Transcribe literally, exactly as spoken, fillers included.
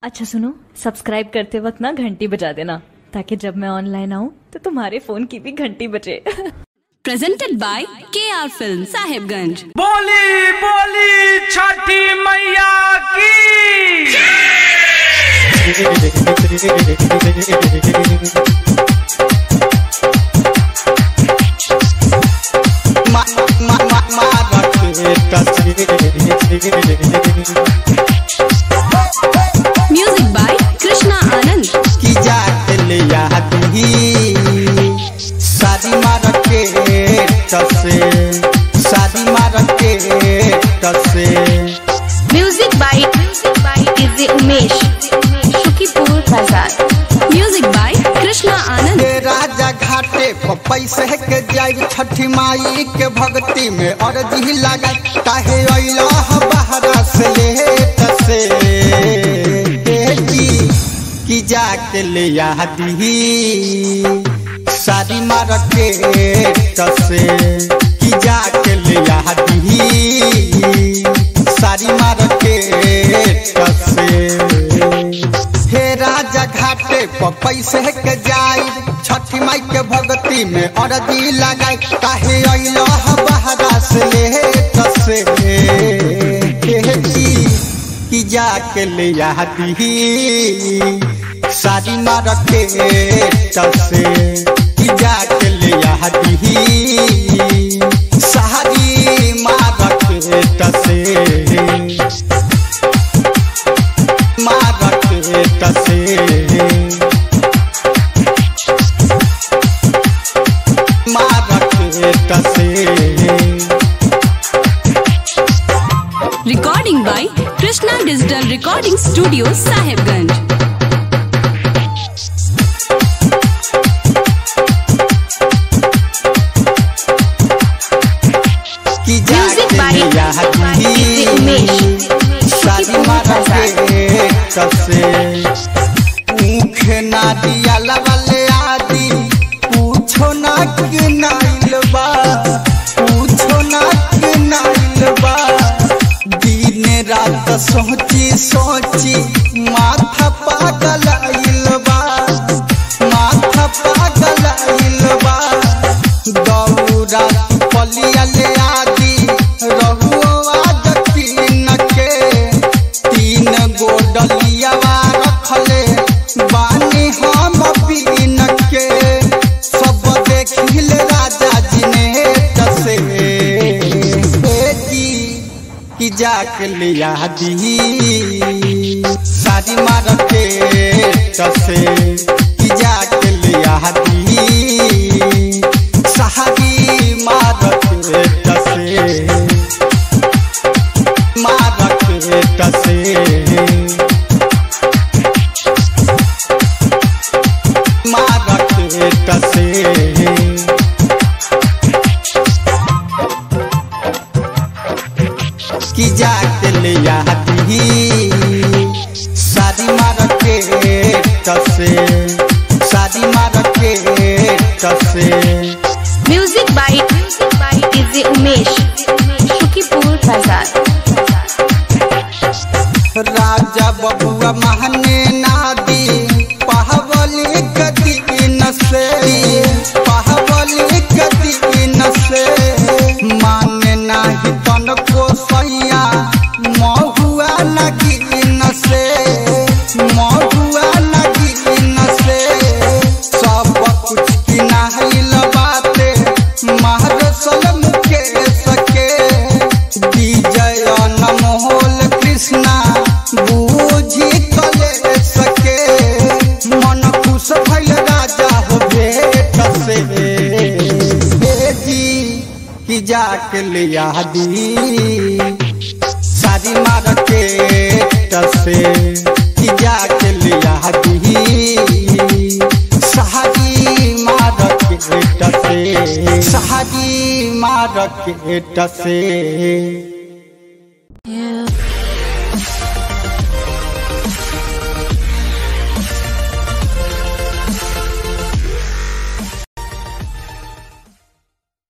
अच्छा सुनो, सब्सक्राइब करते वक्त ना घंटी बजा देना ताकि जब मैं ऑनलाइन आऊँ तो तुम्हारे फोन की भी घंटी बजे। प्रेजेंटेड बाय के आर फिल्म साहिबगंज। बोली बोली छठी मैया की। Music by Krishna Anand. की जात ले याद ही शादी मार के तसे, शादी मार के तसे। म्यूजिक बाय इजे उमेश, शुकीपुर बाजार। Music by Krishna Anand. राजा घाटे पर पैसे के जाई छठी माई के भक्ति में अर्जी लगा, काहे अइला बहरा से ले तसे। की जाके ले यादी शादी मार के तसे, की जाके ले यादी शादी मार के तसे। हे राजा घाटे पर पैसे के जाई छठी माई के भक्ति में अर्जी लगाई, काहे अइला बहरा से ले तसे। की जाके ले यादी शादी मार के तसे, की जाके ले यादी शादी मार के तसे, मार के तसे। मार के तसे। Recording by Krishna digital recording studio Sahibganj. Music by इजे उमेश, शादी मार के तसे। ऊख ना दिया लवले आदि पूछो ना कि नाइल बा, पूछो ना कि नाइल बा। दिन रात सोची सोची माथा पागल आइल बा, माथा पागल आइल बा। दौरा पलिया ले आदि रहुआ तीन के, तीन गोडलिया रखले बानी हम बीन के। सब देखिल राजा जी ने तसे, की जाके ले यादी शादी मार के तसे, की जाके ले यादी शादी मार के तसे, मार के तसे। मार के तसे। की जाके ले यादी शादी मार के तसे, शादी मार के तसे। म्यूजिक बाय इजे उमेश, शुकीपुर बाजार। राजा बबुआ महने नादी पहवली गदी नसे, पहवली गदी नसे। माने नाही तन को सैया महुआ लगी नसे, महुआ लगी नसे। सब कुछ की नाहिल बाते महर सलम के सके। विजय नमोल कृष्णा बूझी कले सके। मन खुश भइल राजा हो भेट से। की जाके ले यादी शादी मार के तसे, की जाके ले यादी शादी मार के तसे, शादी मार के तसे।